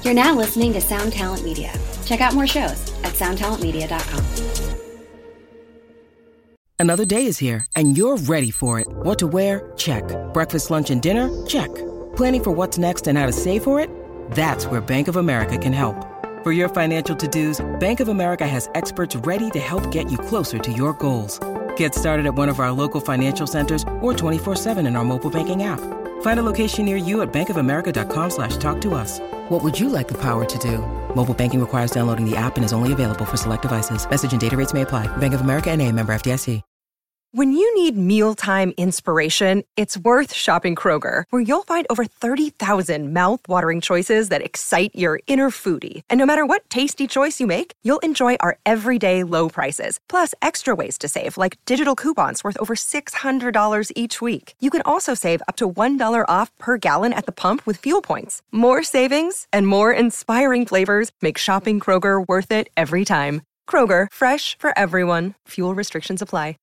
You're now listening to Sound Talent Media. Check out more shows at soundtalentmedia.com. Another day is here, and you're ready for it. What to wear? Check. Breakfast, lunch, and dinner? Check. Planning for what's next and how to save for it? That's where Bank of America can help. For your financial to-dos, Bank of America has experts ready to help get you closer to your goals. Get started at one of our local financial centers or 24/7 in our mobile banking app. Find a location near you at bankofamerica.com/talktous. What would you like the power to do? Mobile banking requires downloading the app and is only available for select devices. Message and data rates may apply. Bank of America N.A., member FDIC. When you need mealtime inspiration, it's worth shopping Kroger, where you'll find over 30,000 mouth-watering choices that excite your inner foodie. And no matter what tasty choice you make, you'll enjoy our everyday low prices, plus extra ways to save, like digital coupons worth over $600 each week. You can also save up to $1 off per gallon at the pump with fuel points. More savings and more inspiring flavors make shopping Kroger worth it every time. Kroger, fresh for everyone. Fuel restrictions apply.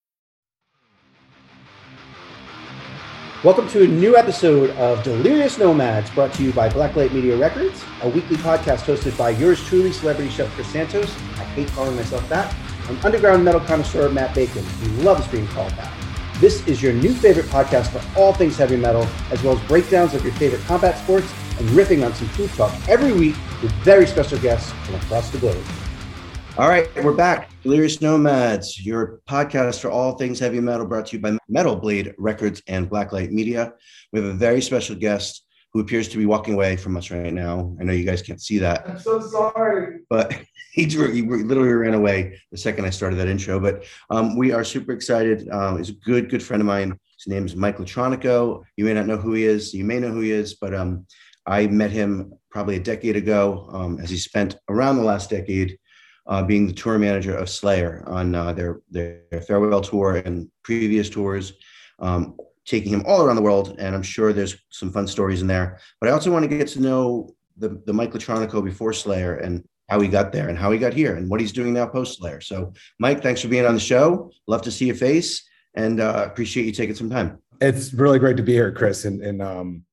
Welcome to a new episode of Delirious Nomads, brought to you by Blacklight Media Records, a weekly podcast hosted by yours truly, celebrity chef Chris Santos. I hate calling myself that. And underground metal connoisseur Matt Bacon, who loves being called that. This is your new favorite podcast for all things heavy metal, as well as breakdowns of your favorite combat sports and riffing on some food talk every week with very special guests from across the globe. All right, we're back. Delirious Nomads, your podcast for all things heavy metal, brought to you by Metal Blade Records and Blacklight Media. We have a very special guest who appears to be walking away from us right now. I know you guys can't see that. I'm so sorry. But he literally ran away the second I started that intro. But we are super excited. He's a good friend of mine. His name is Mike Latronico. You may not know who he is. You may know who he is, but I met him probably a decade ago, as he spent around the last decade being the tour manager of Slayer on their farewell tour and previous tours, taking him all around the world. And I'm sure there's some fun stories in there. But I also want to get to know the Mike Latronico before Slayer and how he got there and how he got here and what he's doing now post Slayer. So, Mike, thanks for being on the show. Love to see your face and appreciate you taking some time. It's really great to be here, Chris. And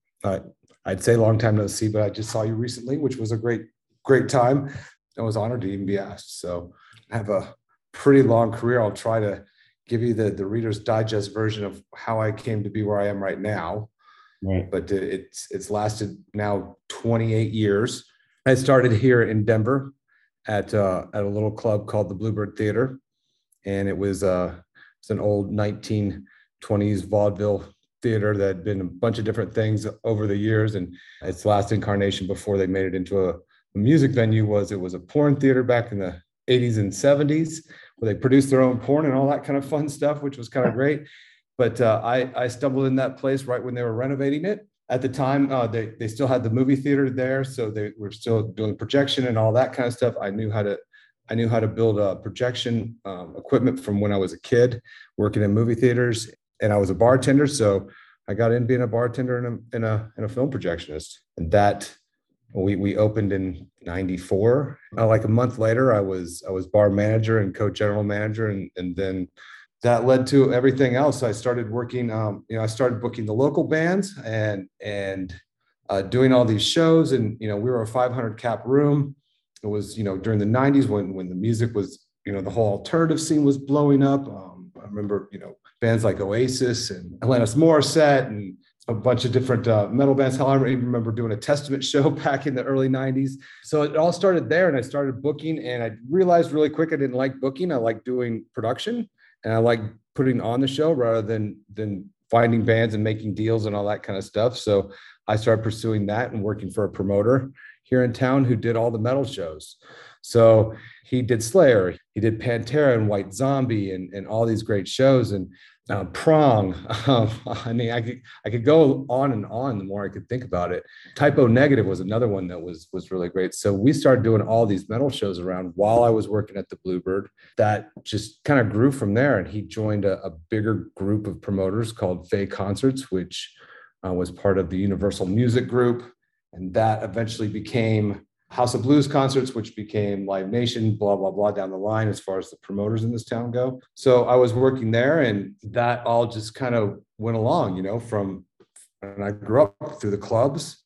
I'd say long time no see, but I just saw you recently, which was a great time. I was honored to even be asked. So I have a pretty long career. I'll try to give you the Reader's Digest version of how I came to be where I am right now. Right. But it's lasted now 28 years. I started here in Denver at a little club called the Bluebird Theater. And it's an old 1920s vaudeville theater that had been a bunch of different things over the years. And its last incarnation before they made it into a music venue was a porn theater back in the 80s and 70s, where they produced their own porn and all that kind of fun stuff, which was kind of great. But I stumbled in that place right when they were renovating it. At the time, they still had the movie theater there, so they were still doing projection and all that kind of stuff. I knew how to build projection equipment from when I was a kid, working in movie theaters, and I was a bartender, so I got in being a bartender and a film projectionist, and that. We opened in '94. Like a month later, I was bar manager and co-general manager, and then that led to everything else. I started working. I started booking the local bands and doing all these shows. And we were a 500 cap room. It was during the '90s when the music was the whole alternative scene was blowing up. I remember bands like Oasis and Alanis Morissette and a bunch of different metal bands. Hell, I even remember doing a Testament show back in the early 90s. So it all started there, and I started booking, and I realized really quick I didn't like booking. I like doing production, and I like putting on the show rather than finding bands and making deals and all that kind of stuff. So I started pursuing that and working for a promoter here in town who did all the metal shows. So he did Slayer, he did Pantera and White Zombie and all these great shows. And Prong. I mean, I could go on and on the more I could think about it. Typo Negative was another one that was really great. So we started doing all these metal shows around while I was working at the Bluebird. That just kind of grew from there. And he joined a bigger group of promoters called Fay Concerts, which was part of the Universal Music Group. And that eventually became House of Blues Concerts, which became Live Nation, blah, blah, blah, down the line as far as the promoters in this town go. So I was working there, and that all just kind of went along, from, and I grew up through the clubs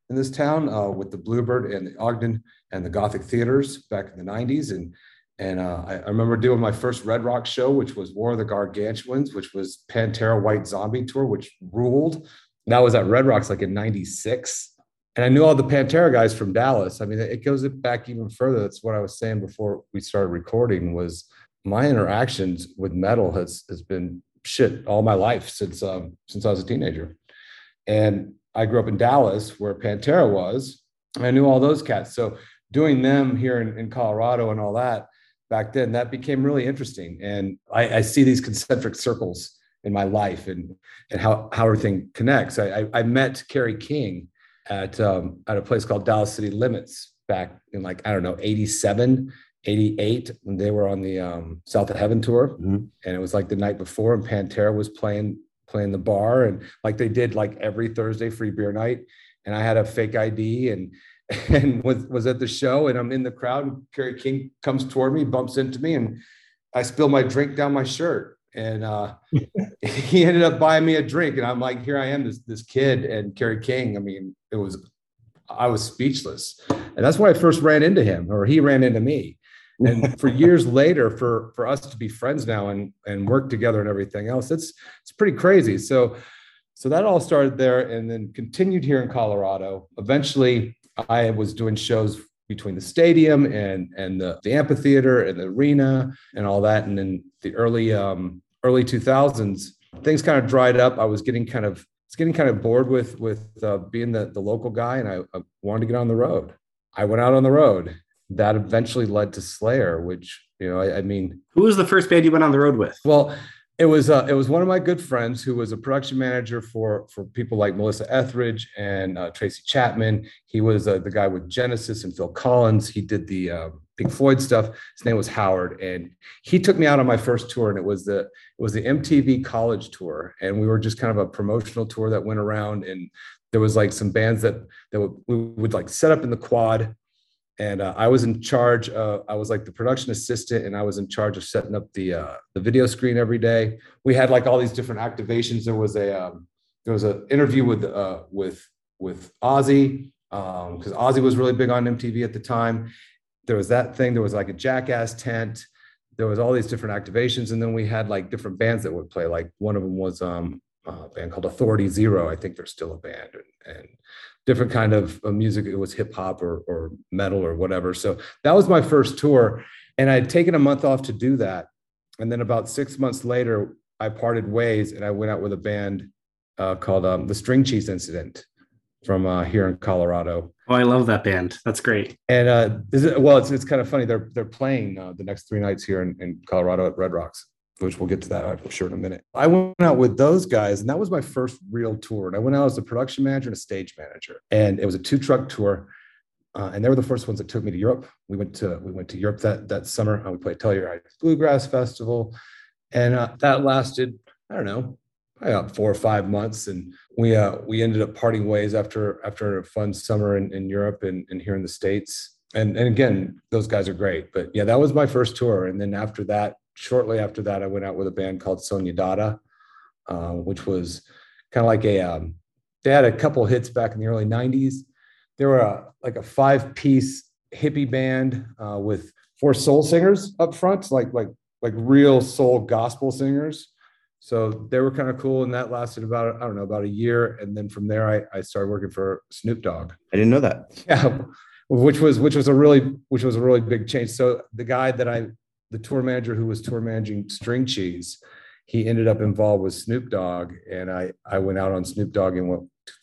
in this town with the Bluebird and the Ogden and the Gothic theaters back in the 90s. And I remember doing my first Red Rock show, which was War of the Gargantuans, which was Pantera White Zombie tour, which ruled. That was at Red Rocks like in 96. And I knew all the Pantera guys from Dallas. I mean, it goes back even further. That's what I was saying before we started recording, was my interactions with metal has been shit all my life since I was a teenager. And I grew up in Dallas where Pantera was. I knew all those cats. So doing them here in Colorado and all that back then, that became really interesting. And I see these concentric circles in my life and how everything connects. I met Kerry King at a place called Dallas City Limits back in 87, 88, when they were on the South of Heaven tour. Mm-hmm. And it was like the night before, and Pantera was playing the bar, and like they did like every Thursday free beer night. And I had a fake ID and was at the show, and I'm in the crowd, and Kerry King comes toward me, bumps into me, and I spill my drink down my shirt. And he ended up buying me a drink, and I'm like, here I am, this kid, and Kerry King. I mean, I was speechless, and that's why I first ran into him, or he ran into me. And for years later, for us to be friends now and work together and everything else, it's pretty crazy. So that all started there, and then continued here in Colorado. Eventually, I was doing shows between the stadium and the amphitheater and the arena and all that. And in the early 2000s, things kind of dried up. I was getting kind of bored with being the local guy, and I wanted to get on the road. I went out on the road. That eventually led to Slayer, which, I mean, who was the first band you went on the road with? Well, it was one of my good friends who was a production manager for people like Melissa Etheridge and Tracy Chapman. He was the guy with Genesis and Phil Collins. He did the Pink Floyd stuff. His name was Howard, and he took me out on my first tour, and it was the MTV College tour, and we were just kind of a promotional tour that went around, and there was like some bands that we would like set up in the quad. And I was in charge. I was like the production assistant, and I was in charge of setting up the video screen every day. We had like all these different activations. There was an interview with Ozzy, because Ozzy was really big on MTV at the time. There was that thing. There was like a Jackass tent. There was all these different activations, and then we had like different bands that would play. Like one of them was a band called Authority Zero. I think they're still a band, and different kind of music. It was hip hop or metal or whatever. So that was my first tour, and I had taken a month off to do that. And then about 6 months later, I parted ways, and I went out with a band called the String Cheese Incident from here in Colorado. Oh, I love that band. That's great. And it's kind of funny. They're playing the next 3 nights here in Colorado at Red Rocks, which we'll get to that, I'm sure, in a minute. I went out with those guys, and that was my first real tour. And I went out as a production manager and a stage manager, and it was a 2-truck tour. And they were the first ones that took me to Europe. We went to Europe that summer. We played Telluride Bluegrass Festival, and that lasted, I don't know, about 4 or 5 months. And we ended up parting ways after a fun summer in Europe and here in the States. And again, those guys are great. But yeah, that was my first tour. And then shortly after that, I went out with a band called Sonia Dada, which was kind of like they had a couple hits back in the early 90s. They were like a 5-piece hippie band with 4 soul singers up front, like real soul gospel singers. So they were kind of cool, and that lasted about a year. And then from there, I started working for Snoop Dogg. I didn't know that. Yeah, which was a really big change. So the tour manager who was tour managing String Cheese, he ended up involved with Snoop Dogg, and I went out on Snoop Dogg in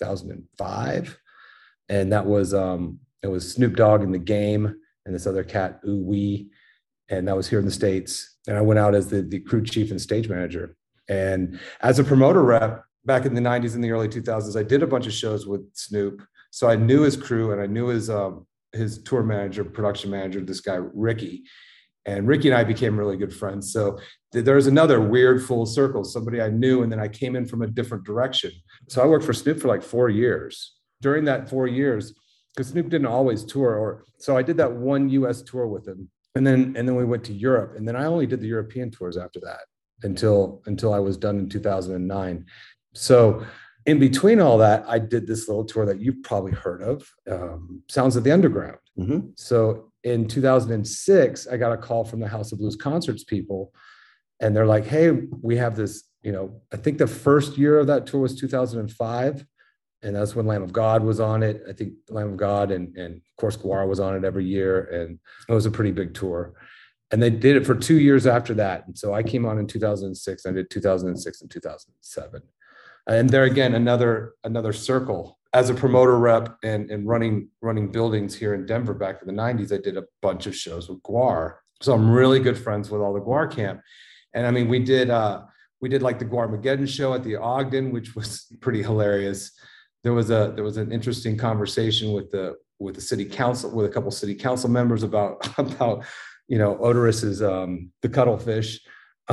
2005, and that was it was Snoop Dogg and The Game and this other cat Ooh Wee, and that was here in the States. And I went out as the crew chief and stage manager, and as a promoter rep back in the 90s and the early 2000s, I did a bunch of shows with Snoop, so I knew his crew and I knew his tour manager, production manager, this guy Ricky. And Ricky and I became really good friends. So there was another weird full circle, somebody I knew, and then I came in from a different direction. So I worked for Snoop for like 4 years. During that 4 years, because Snoop didn't always tour, so I did that one US tour with him. And then we went to Europe. And then I only did the European tours after that until I was done in 2009. So In between all that, I did this little tour that you've probably heard of, Sounds of the Underground. Mm-hmm. So in 2006, I got a call from the House of Blues Concerts people, and they're like, hey, we have this, I think the first year of that tour was 2005. And that's when Lamb of God was on it. I think Lamb of God and of course, GWAR was on it every year. And it was a pretty big tour. And they did it for 2 years after that. And so I came on in 2006. I did 2006 and 2007. And there again, another circle. As a promoter rep and running buildings here in Denver back in the 90s, I did a bunch of shows with GWAR. So I'm really good friends with all the GWAR camp. And I mean, we did like the GWARmageddon show at the Ogden, which was pretty hilarious. There was an interesting conversation with the city council, with a couple city council members about Odorus's the cuttlefish.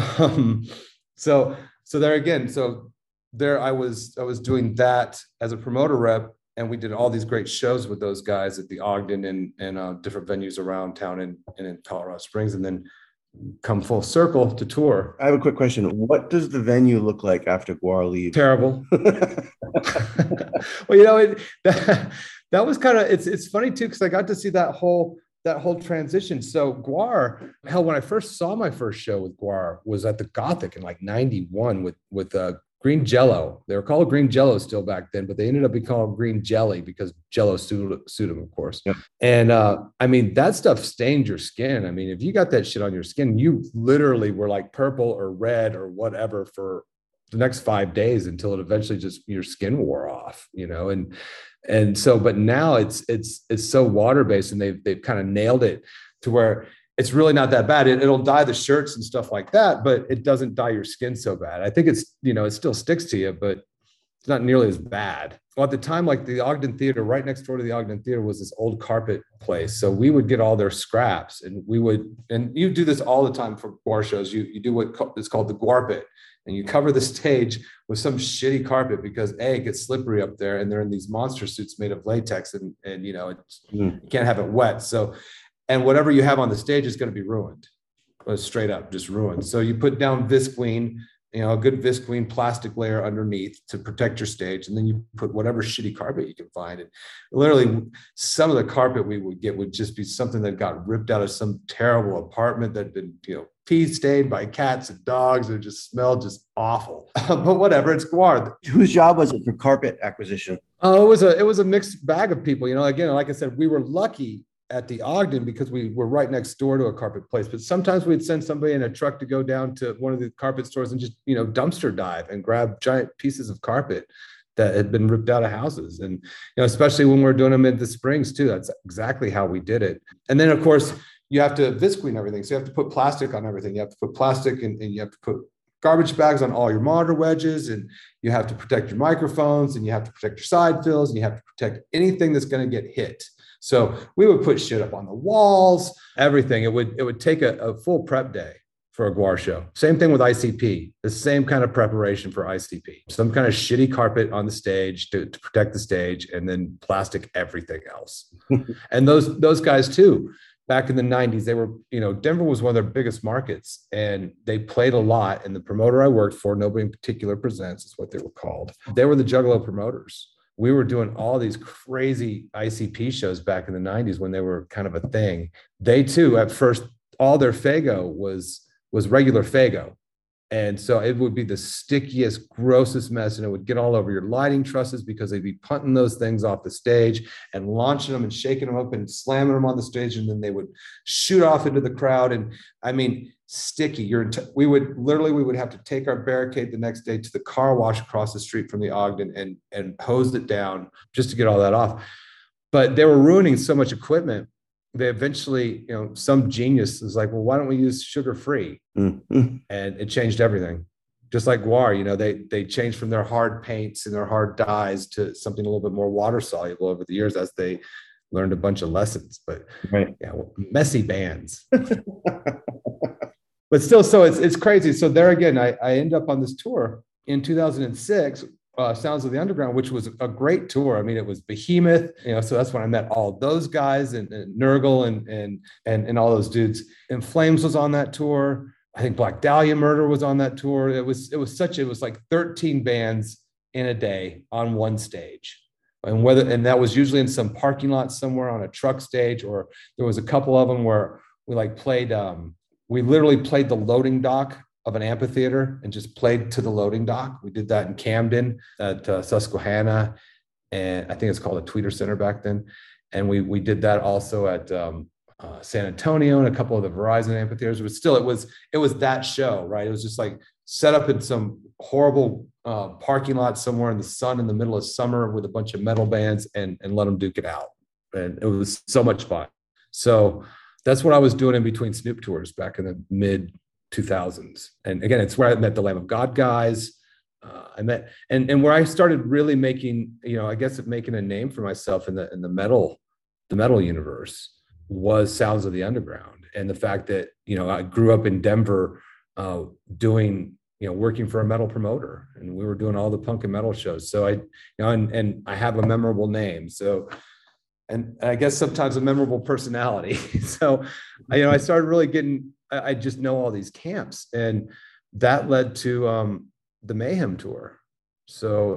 So there again, so there I was doing that as a promoter rep, and we did all these great shows with those guys at the Ogden and different venues around town and in Colorado Springs, and then come full circle to tour. I have a quick question. What does the venue look like after GWAR leaves? Terrible. Well, that was kind of, it's funny too, because I got to see that whole transition. So GWAR, hell, when I first saw my first show with GWAR was at the Gothic in like 91 with Green Jello. They were called Green Jello still back then, but they ended up being called Green Jelly because Jello sued them, of course. Yep. And I mean, that stuff stained your skin. I mean, if you got that shit on your skin, you literally were like purple or red or whatever for the next 5 days until it eventually just your skin wore off, and so, but now it's so water-based, and they've kind of nailed it to where it's really not that bad. It'll dye the shirts and stuff like that, but it doesn't dye your skin so bad. I think it's, it still sticks to you, but it's not nearly as bad. Well, at the time, like the Ogden Theater, right next door to the Ogden Theater was this old carpet place. So we would get all their scraps, and you do this all the time for GWAR shows. You do what is called the GWARpit, and you cover the stage with some shitty carpet because it gets slippery up there, and they're in these monster suits made of latex, and you can't have it wet. So, and whatever you have on the stage is going to be ruined, straight up, just ruined. So you put down Visqueen, a good Visqueen plastic layer underneath to protect your stage. And then you put whatever shitty carpet you can find. And literally some of the carpet we would get would just be something that got ripped out of some terrible apartment that had been, pee stained by cats and dogs. It just smelled just awful, but whatever, it's GWAR. Whose job was it for carpet acquisition? Oh, it was a mixed bag of people. Again, like I said, we were lucky at the Ogden because we were right next door to a carpet place, but sometimes we'd send somebody in a truck to go down to one of the carpet stores and just, dumpster dive and grab giant pieces of carpet that had been ripped out of houses. And, especially when we're doing them in the Springs too, that's exactly how we did it. And then of course you have to Visqueen everything. So you have to put plastic on everything. You have to put plastic and you have to put garbage bags on all your monitor wedges, and you have to protect your microphones, and you have to protect your side fills, and you have to protect anything that's going to get hit. So we would put shit up on the walls, everything. It would take a full prep day for a GWAR show. Same thing with ICP, the same kind of preparation for ICP. Some kind of shitty carpet on the stage to protect the stage, and then plastic everything else. And those guys too, back in the 90s, they were, Denver was one of their biggest markets, and they played a lot. And the promoter I worked for, Nobody in Particular Presents is what they were called. They were the Juggalo promoters. We were doing all these crazy ICP shows back in the 90s when they were kind of a thing. They too, at first, all their Fago was regular Fago. And so it would be the stickiest, grossest mess, and it would get all over your lighting trusses because they'd be punting those things off the stage and launching them and shaking them up and slamming them on the stage, and then they would shoot off into the crowd. And I mean, sticky. We would have to take our barricade the next day to the car wash across the street from the Ogden and hose it down just to get all that off. But they were ruining so much equipment. They eventually, some genius was like, well, why don't we use sugar-free? Mm-hmm. And it changed everything. Just like GWAR, they changed from their hard paints and their hard dyes to something a little bit more water soluble over the years as they learned a bunch of lessons. But messy bands. But still, so it's crazy. So there again, I end up on this tour in 2006, Sounds of the Underground, which was a great tour. I mean, it was Behemoth, so that's when I met all those guys and Nurgle and all those dudes. In Flames was on that tour. I think Black Dahlia Murder was on that tour. It was like 13 bands in a day on one stage. And that was usually in some parking lot somewhere on a truck stage, or there was a couple of them where we we literally played the loading dock of an amphitheater and just played to the loading dock. We did that in Camden at Susquehanna, and I think it's called a Tweeter Center back then. And we did that also at San Antonio and a couple of the Verizon amphitheaters. But still, it was that show, right? It was just like set up in some horrible parking lot somewhere in the sun in the middle of summer with a bunch of metal bands and let them duke it out. And it was so much fun. So that's what I was doing in between Snoop tours back in the mid 2000s. And again, it's where I met the Lamb of God guys. I met and where I started really making, I guess making a name for myself in the metal universe was Sounds of the Underground. And the fact that, I grew up in Denver working for a metal promoter, and we were doing all the punk and metal shows. So and I have a memorable name. So, and I guess sometimes a memorable personality. So, I started really I just know all these camps, and that led to the Mayhem tour. So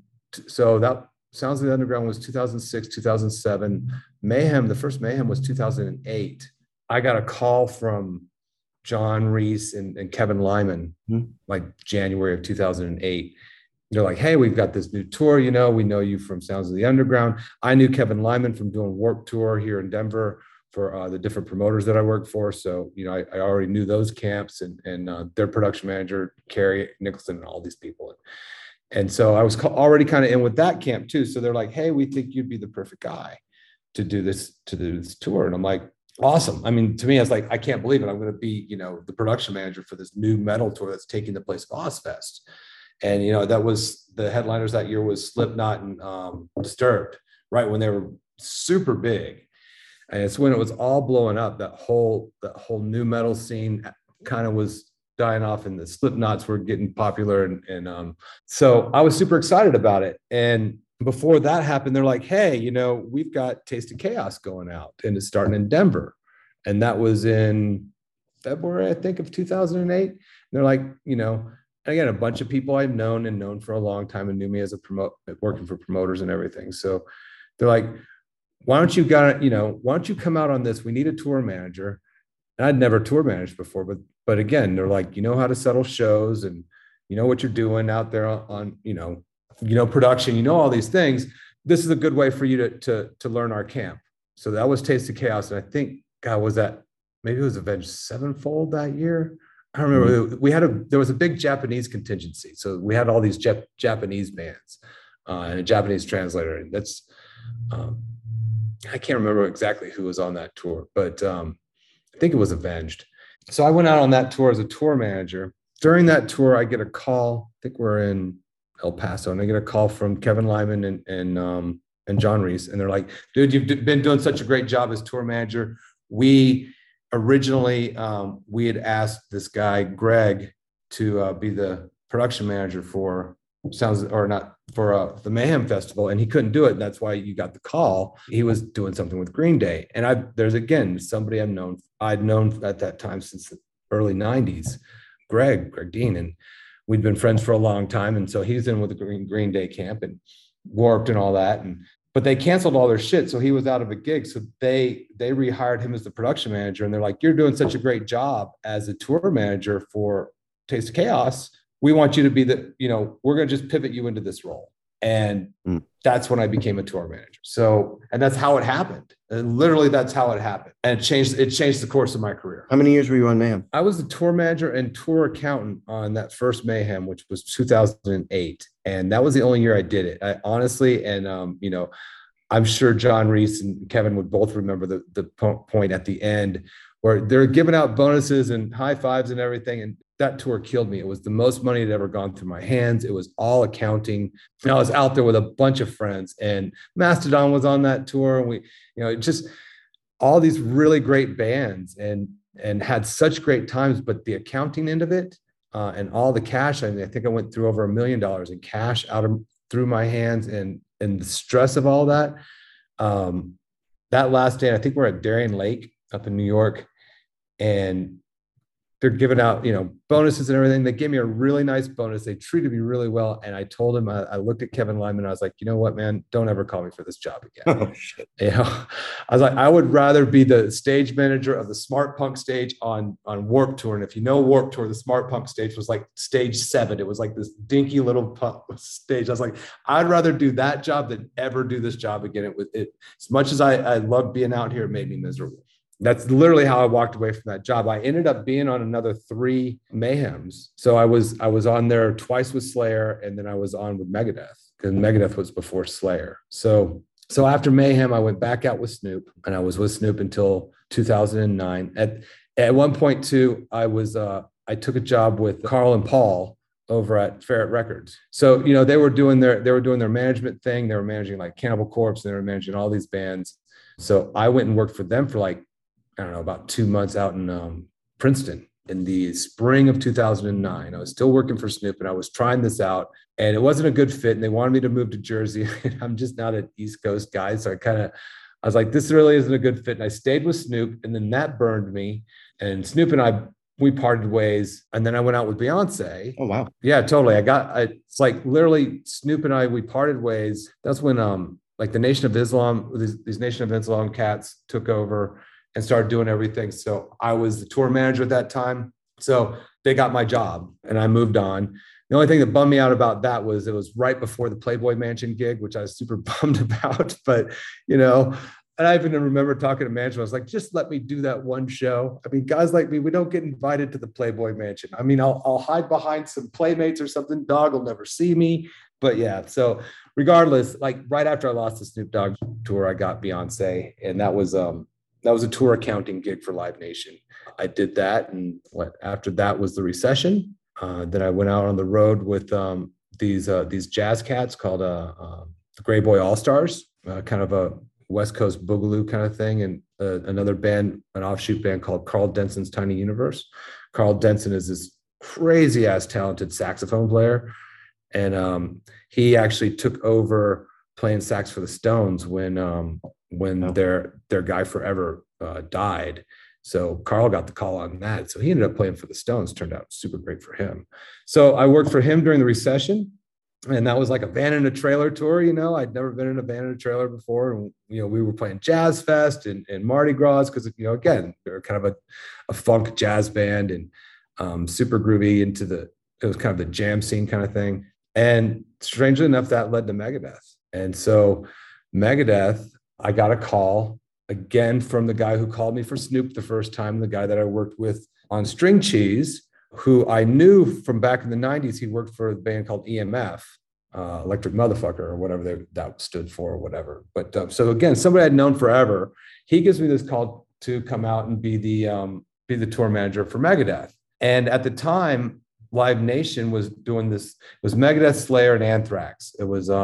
that Sounds of the Underground was 2006, 2007. Mayhem, the first Mayhem was 2008. I got a call from John Reese and Kevin Lyman, like January of 2008. They're like, hey, we've got this new tour. We know you from Sounds of the Underground. I knew Kevin Lyman from doing Warped Tour here in Denver for the different promoters that I worked for. So, I already knew those camps and their production manager, Carrie Nicholson, and all these people. And so I was already kind of in with that camp too. So they're like, hey, we think you'd be the perfect guy to do this tour. And I'm like, awesome. I mean, to me, I was like, I can't believe it. I'm going to be, the production manager for this new metal tour that's taking the place of Ozfest. And, that was the headliners that year was Slipknot and Disturbed, right? When they were super big. And it's when it was all blowing up, that whole new metal scene kind of was dying off, and the Slipknots were getting popular. And so I was super excited about it. And before that happened, they're like, hey, we've got Taste of Chaos going out, and it's starting in Denver. And that was in February, I think, of 2008. And they're like, again, a bunch of people I've known for a long time and knew me as working for promoters and everything. So they're like, why don't you come out on this? We need a tour manager. And I'd never tour managed before, but again, they're like, how to settle shows, and what you're doing out there on production, all these things. This is a good way for you to learn our camp. So that was Taste of Chaos. And I think, maybe it was Avenged Sevenfold that year. I don't remember. There was a big Japanese contingency. So we had all these Japanese bands and a Japanese translator. And that's, I can't remember exactly who was on that tour, but I think it was Avenged. So I went out on that tour as a tour manager. During that tour, I get a call. I think we're in El Paso, and I get a call from Kevin Lyman and John Reese. And they're like, dude, you've been doing such a great job as tour manager. We originally, we had asked this guy, Greg, to be the production manager for the Mayhem Festival, and he couldn't do it. And that's why you got the call. He was doing something with Green Day. And there's again, somebody I'd known at that time since the early 90s, Greg Dean. And we'd been friends for a long time. And so he's in with the Green Day camp and Warped and all that. But they canceled all their shit. So he was out of a gig. So they rehired him as the production manager. And they're like, you're doing such a great job as a tour manager for Taste of Chaos. We want you to be we're going to just pivot you into this role. And that's when I became a tour manager. So, and that's how it happened. And literally that's how it happened. And it changed the course of my career. How many years were you on Mayhem? I was the tour manager and tour accountant on that first Mayhem, which was 2008. And that was the only year I did it. I honestly, and I'm sure John Reese and Kevin would both remember the point at the end where they're giving out bonuses and high fives and everything. And that tour killed me. It was the most money that ever gone through my hands. It was all accounting. And I was out there with a bunch of friends, and Mastodon was on that tour. And we, just all these really great bands and had such great times, but the accounting end of it and all the cash, I think I went through over $1 million in cash through my hands, and the stress of all that. That last day, I think we're at Darien Lake up in New York, and they're giving out, bonuses and everything. They gave me a really nice bonus. They treated me really well. And I told him, I looked at Kevin Lyman. I was like, you know what, man, don't ever call me for this job again. Oh, shit. I was like, I would rather be the stage manager of the Smart Punk stage on Warped Tour. And if you know Warped Tour, the Smart Punk stage was like stage 7. It was like this dinky little punk stage. I was like, I'd rather do that job than ever do this job again. As much as I love being out here, it made me miserable. That's literally how I walked away from that job. I ended up being on another 3 Mayhems. So I was on there twice with Slayer, and then I was on with Megadeth, because Megadeth was before Slayer. So after Mayhem, I went back out with Snoop, and I was with Snoop until 2009. At one point too, I took a job with Carl and Paul over at Ferret Records. So, they were doing their management thing. They were managing like Cannibal Corpse, and they were managing all these bands. So I went and worked for them for like, I don't know, about 2 months out in Princeton in the spring of 2009. I was still working for Snoop, and I was trying this out, and it wasn't a good fit. And they wanted me to move to Jersey. I'm just not an East Coast guy. So I was like, this really isn't a good fit. And I stayed with Snoop, and then that burned me. And Snoop and we parted ways. And then I went out with Beyonce. Oh, wow. Yeah, totally. It's like literally Snoop and we parted ways. That's when like the Nation of Islam, these Nation of Islam cats took over and started doing everything. So I was the tour manager at that time. So they got my job and I moved on. The only thing that bummed me out about that was it was right before the Playboy Mansion gig, which I was super bummed about. But, and I even remember talking to management. I was like, just let me do that one show. I mean, guys like me, we don't get invited to the Playboy Mansion. I mean, I'll hide behind some Playmates or something. Dog will never see me. But yeah, so regardless, like right after I lost the Snoop Dogg tour, I got Beyonce, and that was a tour accounting gig for Live Nation. I did that, and after that was the recession. Then I went out on the road with these jazz cats called the Gray Boy All Stars, kind of a West Coast boogaloo kind of thing, and another band, an offshoot band called Carl Denson's Tiny Universe. Carl Denson is this crazy ass talented saxophone player, and he actually took over playing sax for the Stones when their guy Forever died. So Carl got the call on that. So he ended up playing for the Stones. Turned out super great for him. So I worked for him during the recession, and that was like a van in a trailer tour. I'd never been in a van in a trailer before. And, we were playing Jazz Fest and Mardi Gras because, again, they're kind of a funk jazz band and super groovy it was kind of the jam scene kind of thing. And strangely enough, that led to Megadeth. And so Megadeth, I got a call again from the guy who called me for Snoop the first time, the guy that I worked with on String Cheese, who I knew from back in the 90s. He worked for a band called EMF, Electric Motherfucker, or whatever that stood for or whatever. But so again, somebody I'd known forever. He gives me this call to come out and be the tour manager for Megadeth. And at the time, Live Nation was doing this. It was Megadeth, Slayer, and Anthrax. It was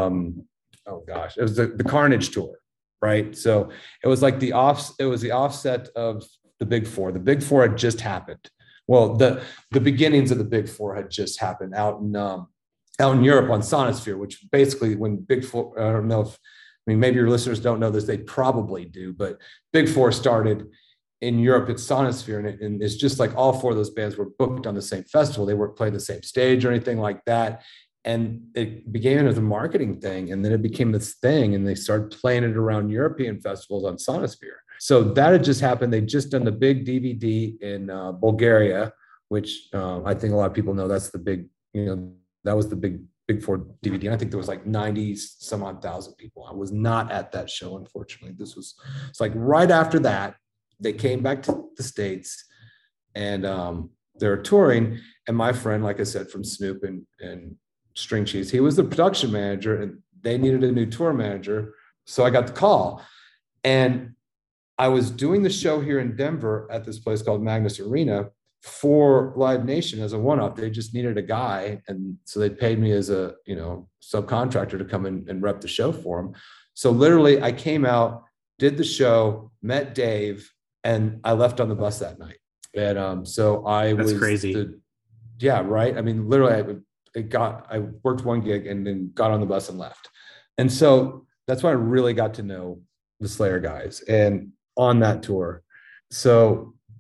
it was the Carnage tour. Right. So it was like the offset of the Big Four. The Big Four had just happened. Well, the beginnings of the Big Four had just happened out in Europe on Sonosphere, which basically when Big Four, I don't know if, maybe your listeners don't know this, they probably do, but Big Four started in Europe at Sonosphere, and it's just like all 4 of those bands were booked on the same festival. They weren't playing the same stage or anything like that. And it began as a marketing thing, and then it became this thing, and they started playing it around European festivals on Sonosphere. So that had just happened. They'd just done the big DVD in Bulgaria, which I think a lot of people know. That's the big, that was the Big Four DVD. And I think there was like 90 some odd thousand people. I was not at that show, unfortunately. It's like right after that, they came back to the States, and they're touring. And my friend, like I said, from Snoop and String Cheese, he was the production manager, and they needed a new tour manager. So I got the call, and I was doing the show here in Denver at this place called Magnus Arena for Live Nation as a one-off. They just needed a guy, and so they paid me as a subcontractor to come in and rep the show for them. So literally, I came out, did the show, met Dave, and I left on the bus that night. And so That's crazy. Yeah, right. I mean, literally, I worked one gig and then got on the bus and left. And so that's when I really got to know the Slayer guys and on that tour. So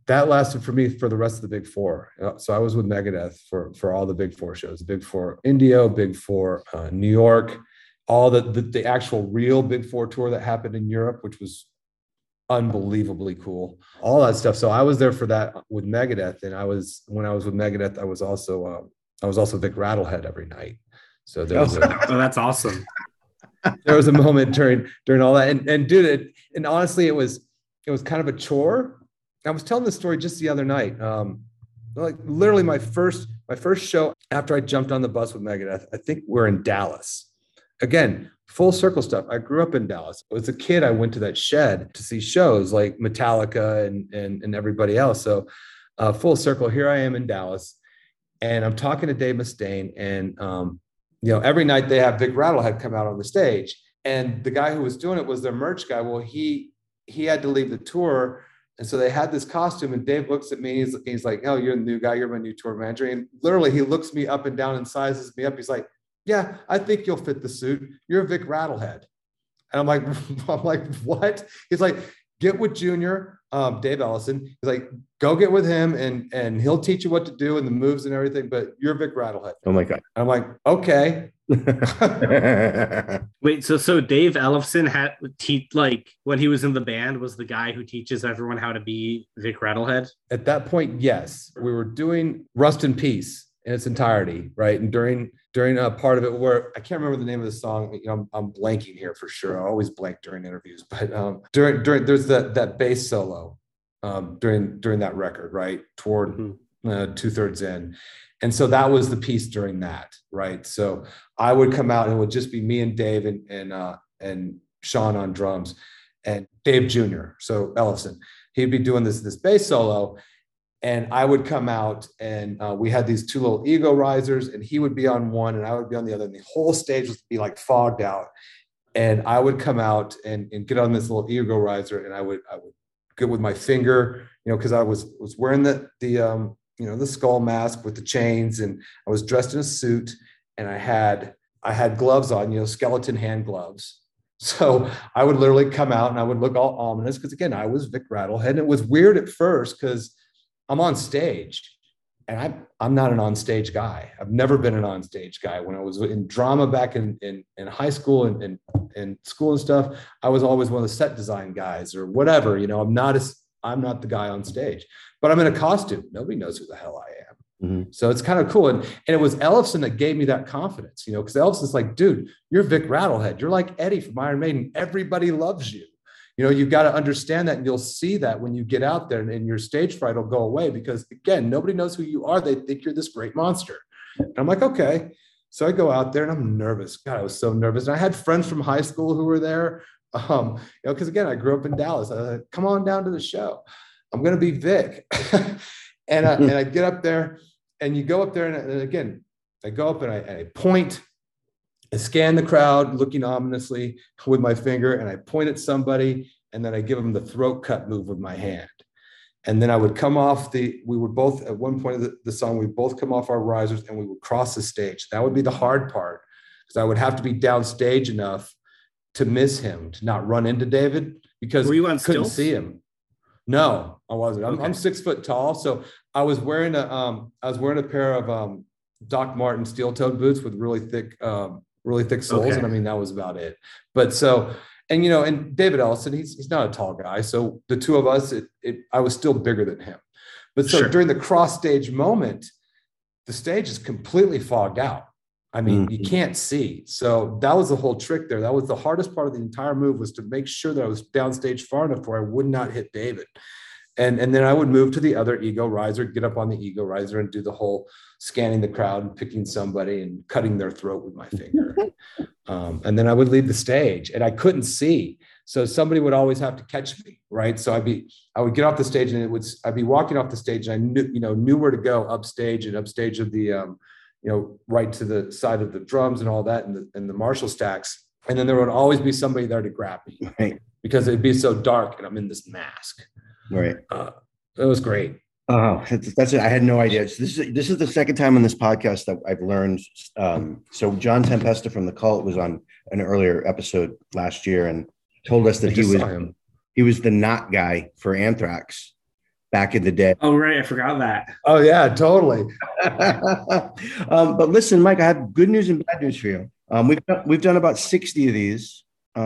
that lasted for me for the rest of the Big Four. So I was with Megadeth for all the Big Four shows, Big Four Indio, Big Four New York, all the actual real Big Four tour that happened in Europe, which was unbelievably cool, all that stuff. So I was there for that with Megadeth. And when I was with Megadeth, I was also Vic Rattlehead every night. So there was that's awesome. There was a moment during all that. And dude, and honestly, it was kind of a chore. I was telling this story just the other night. Like literally my first show after I jumped on the bus with Megadeth, I think we're in Dallas. Again, full circle stuff. I grew up in Dallas. As a kid, I went to that shed to see shows like Metallica and everybody else. So full circle, here I am in Dallas, and I'm talking to Dave Mustaine, and every night they have Vic Rattlehead come out on the stage, and the guy who was doing it was their merch guy. Well, he had to leave the tour, and so they had this costume, and Dave looks at me. He's like, "Oh, you're the new guy. You're my new tour manager." And literally, he looks me up and down and sizes me up. He's like, "Yeah, I think you'll fit the suit. You're Vic Rattlehead." And I'm like, what? He's like, "Get with Junior, Dave Ellison." He's like, "Go get with him, and he'll teach you what to do and the moves and everything. But you're Vic Rattlehead." Oh my God! I'm like, okay. Wait, so Dave Ellison had when he was in the band was the guy who teaches everyone how to be Vic Rattlehead? At that point, yes, we were doing Rust in Peace in its entirety, right? And during a part of it where I can't remember the name of the song, I'm blanking here for sure. I always blank during interviews, but during there's that bass solo during that record, right? Toward 2/3 in. And so that was the piece during that, right? So I would come out and it would just be me and Dave and Sean on drums and Dave Jr. So Ellison, he'd be doing this bass solo, and I would come out and we had these two little ego risers, and he would be on one and I would be on the other, and the whole stage would be like fogged out. And I would come out and get on this little ego riser, and I would get with my finger, because I was wearing the skull mask with the chains, and I was dressed in a suit, and I had gloves on, skeleton hand gloves. So I would literally come out and I would look all ominous because, again, I was Vic Rattlehead. And it was weird at first because I'm on stage, and I'm not an on-stage guy. I've never been an on-stage guy. When I was in drama back in high school and school and stuff, I was always one of the set design guys or whatever. I'm not the guy on stage, but I'm in a costume. Nobody knows who the hell I am. Mm-hmm. So it's kind of cool. And it was Ellison that gave me that confidence, because Ellison's like, "Dude, you're Vic Rattlehead. You're like Eddie from Iron Maiden. Everybody loves you. You've got to understand that, and you'll see that when you get out there, and your stage fright will go away because, again, nobody knows who you are. They think you're this great monster." And I'm like, okay. So I go out there and I'm nervous. God, I was so nervous. And I had friends from high school who were there. Because again, I grew up in Dallas. I was like, "Come on down to the show. I'm going to be Vic." and I get up there, and you go up there, and again, I go up and I point, I scan the crowd, looking ominously with my finger, and I point at somebody, and then I give them the throat cut move with my hand. And then I would come off we would both, at one point of the song, we both come off our risers and we would cross the stage. That would be the hard part, because I would have to be downstage enough to miss him, to not run into David, because were you on couldn't stilts? see him. No, I wasn't. Okay. I'm 6 foot tall, so I was wearing a pair of Doc Marten steel-toed boots with really thick soles, Okay. and I mean that was about it. But so, and David Ellison, he's not a tall guy, so the two of us, I was still bigger than him. But so Sure. during the cross stage moment, the stage is completely fogged out. I mean, you can't see. So that was the whole trick there. That was the hardest part of the entire move, was to make sure that I was downstage far enough where I would not hit David. And then I would move to the other ego riser, get up on the ego riser and do the whole scanning the crowd and picking somebody and cutting their throat with my finger. And then I would leave the stage, and I couldn't see. So somebody would always have to catch me, right? So I would get off the stage, and I'd be walking off the stage, and I knew where to go upstage of the, right to the side of the drums and all that, and the Marshall stacks. And then there would always be somebody there to grab me, Right. because it'd be so dark and I'm in this mask. Right. It was great. Oh, that's it. I had no idea. So this is the second time on this podcast that I've learned. So John Tempesta from The Cult was on an earlier episode last year and told us that he was the not guy for Anthrax. back in the day. Oh, right. I forgot that. Oh yeah, totally. But listen, Mike, I have good news and bad news for you. We've done about 60 of these,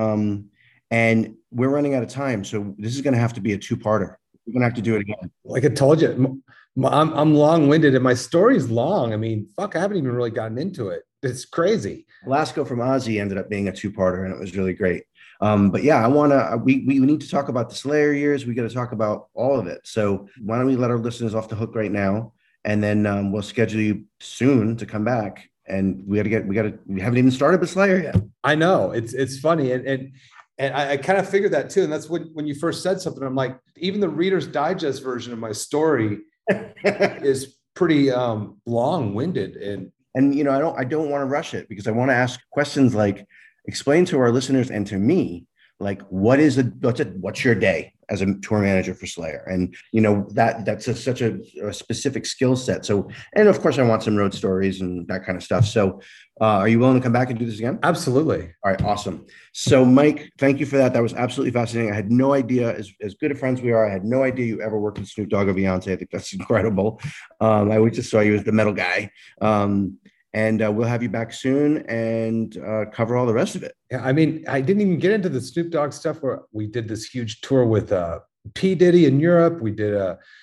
and we're running out of time. So this is going to have to be a two-parter. We're going to have to do it again. Like I told you, I'm long-winded and my story's long. I mean, fuck, I haven't even really gotten into it. It's crazy. Lasco from Ozzy ended up being a two-parter, and it was really great. But yeah, we need to talk about the Slayer years. We got to talk about all of it. So why don't we let our listeners off the hook right now, and then we'll schedule you soon to come back. And we haven't even started with Slayer yet. I know it's funny, and I kind of figured that too. And that's when you first said something, I'm like, even the Reader's Digest version of my story is pretty long-winded, and you know, I don't want to rush it, because I want to ask questions like, explain to our listeners and to me, like, what's your day as a tour manager for Slayer? And you know, that's such a specific skill set. So, and of course I want some road stories and that kind of stuff. So are you willing to come back and do this again? Absolutely. All right, awesome. So Mike, thank you for that. That was absolutely fascinating. I had no idea, as good of friends we are, I had no idea you ever worked with Snoop Dogg or Beyonce. I think that's incredible. I just saw you as the metal guy. And we'll have you back soon and cover all the rest of it. Yeah, I mean, I didn't even get into the Snoop Dogg stuff where we did this huge tour with P. Diddy in Europe. We did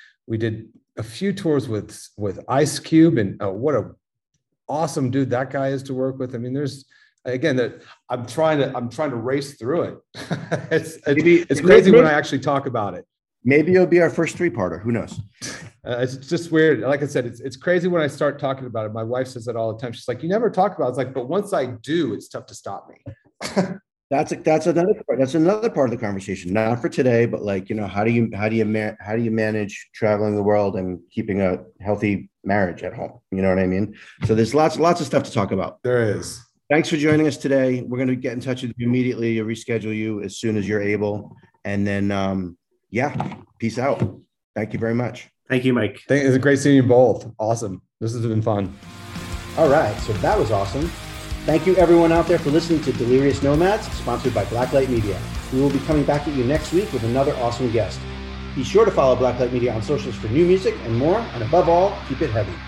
a few tours with Ice Cube, and what a awesome dude that guy is to work with. I mean, there's again that I'm trying to race through it. it's crazy when I actually talk about it. Maybe it'll be our first three-parter. Who knows? It's just weird. Like I said, it's crazy when I start talking about it. My wife says that all the time. She's like, "You never talk about it." It's like, but once I do, it's tough to stop me. That's another part. That's another part of the conversation. Not for today, but like, you know, how do you manage traveling the world and keeping a healthy marriage at home? You know what I mean? So there's lots of stuff to talk about. There is. Thanks for joining us today. We're going to get in touch with you immediately, reschedule you as soon as you're able, and then yeah, peace out. Thank you very much. Thank you, Mike. It's great seeing you both. Awesome. This has been fun. All right. So that was awesome. Thank you everyone out there for listening to Delirious Nomads, sponsored by Blacklight Media. We will be coming back at you next week with another awesome guest. Be sure to follow Blacklight Media on socials for new music and more. And above all, keep it heavy.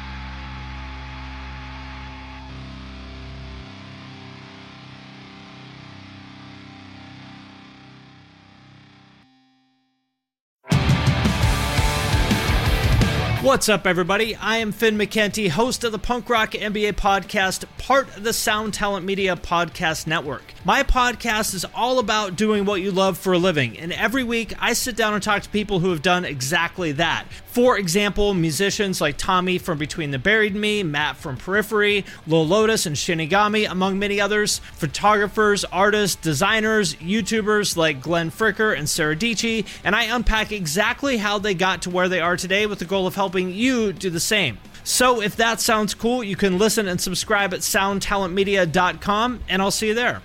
What's up, everybody? I am Finn McKenty, host of the Punk Rock MBA podcast, part of the Sound Talent Media podcast network. My podcast is all about doing what you love for a living, and every week I sit down and talk to people who have done exactly that. For example, musicians like Tommy from Between the Buried and Me, Matt from Periphery, Lil Lotus and Shinigami, among many others, photographers, artists, designers, YouTubers like Glenn Fricker and Sarah Dici, and I unpack exactly how they got to where they are today with the goal of helping you do the same. So if that sounds cool, you can listen and subscribe at soundtalentmedia.com, and I'll see you there.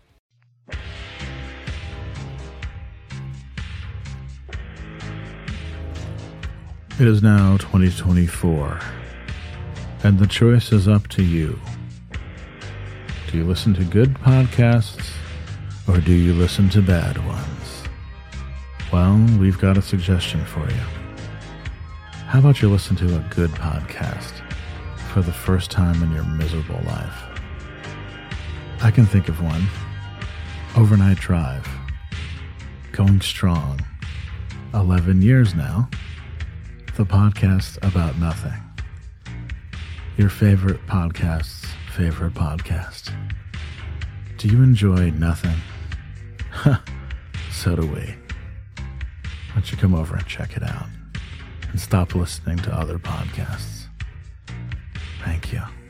It is now 2024, and the choice is up to you. Do you listen to good podcasts, or do you listen to bad ones? Well, we've got a suggestion for you. How about you listen to a good podcast for the first time in your miserable life? I can think of one. Overnight Drive. Going strong. 11 years now. The podcast about nothing. Your favorite podcast's favorite podcast. Do you enjoy nothing? So do we. Why don't you come over and check it out? And stop listening to other podcasts. Thank you.